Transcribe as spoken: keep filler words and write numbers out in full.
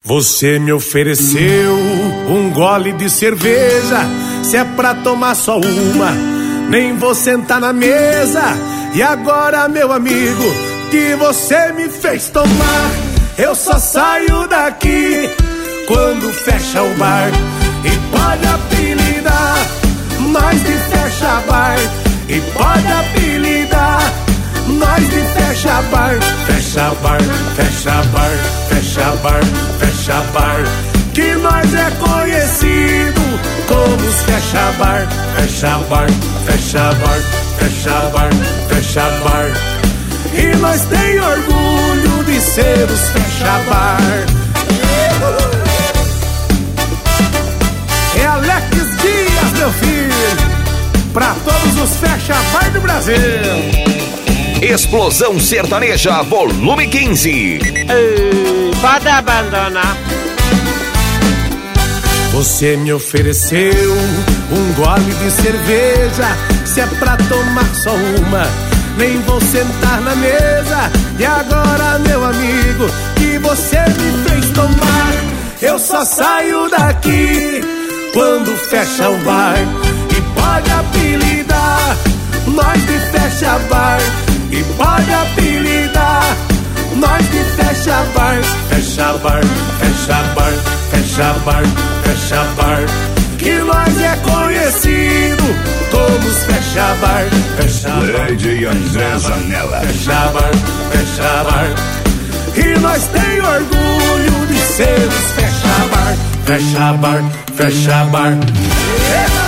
Você me ofereceu um gole de cerveja, se é pra tomar só uma, nem vou sentar na mesa. E agora, meu amigo, que você me fez tomar, eu só saio daqui quando fecha o bar. E pode apelidar, nós de fecha bar. E pode apelidar, nós de fecha bar. Fecha bar, fecha bar, fecha bar, fecha bar. Que nós é conhecido como os fecha bar. Fecha bar, fecha bar, fecha bar, fecha bar. E nós tem orgulho de ser os fecha bar. É Alex Dias, meu filho, pra todos os fecha bar do Brasil. Explosão Sertaneja, volume quinze. Ei, pode abandonar. Você me ofereceu um gole de cerveja, se é pra tomar só uma, nem vou sentar na mesa. E agora, meu amigo, que você me fez tomar, eu só saio daqui quando fecha o bar. E pode apelidar, nós de fecha bar. E pode apelidar, nós de fecha bar. Fecha bar, fecha bar, fecha bar, fecha bar. Que nós é conhecido como os fecha bar. Fecha bar, D J André Zanella. fecha bar, fecha bar. E nós tem orgulho de ser os fecha bar. Fecha bar, fecha bar.